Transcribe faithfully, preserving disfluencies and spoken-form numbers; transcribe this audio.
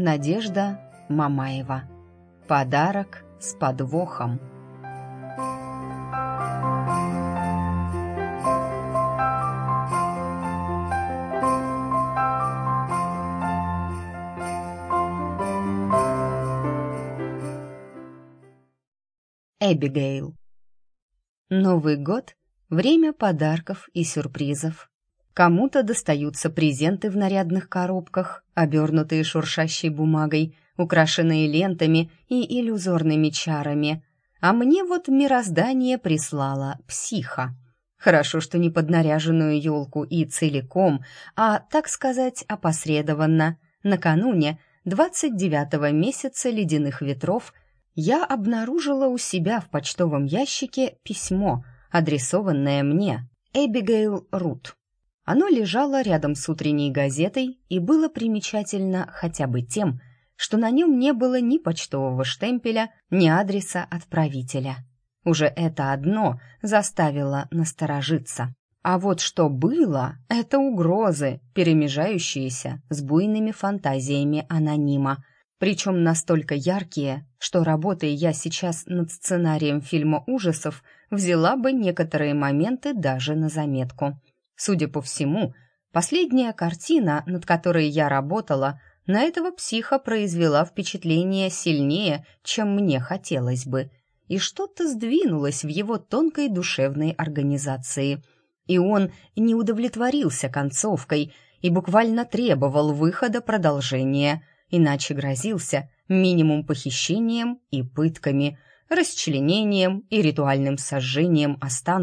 Надежда Мамаева. Подарок с подвохом. Эбигейл. Новый год — время подарков и сюрпризов. Кому-то достаются презенты в нарядных коробках, обернутые шуршащей бумагой, украшенные лентами и иллюзорными чарами. А мне вот мироздание прислало психа. Хорошо, что не под наряженную елку и целиком, а, так сказать, опосредованно. Накануне двадцать девятого месяца ледяных ветров я обнаружила у себя в почтовом ящике письмо, адресованное мне, Эбигейл Рут. Оно лежало рядом с утренней газетой и было примечательно хотя бы тем, что на нем не было ни почтового штемпеля, ни адреса отправителя. Уже это одно заставило насторожиться. А вот что было, это угрозы, перемежающиеся с буйными фантазиями анонима, причем настолько яркие, что, работая я сейчас над сценарием фильма ужасов, взяла бы некоторые моменты даже на заметку. Судя по всему, последняя картина, над которой я работала, на этого психа произвела впечатление сильнее, чем мне хотелось бы, и что-то сдвинулось в его тонкой душевной организации. И он не удовлетворился концовкой и буквально требовал выхода продолжения, иначе грозился минимум похищением и пытками, расчленением и ритуальным сожжением останков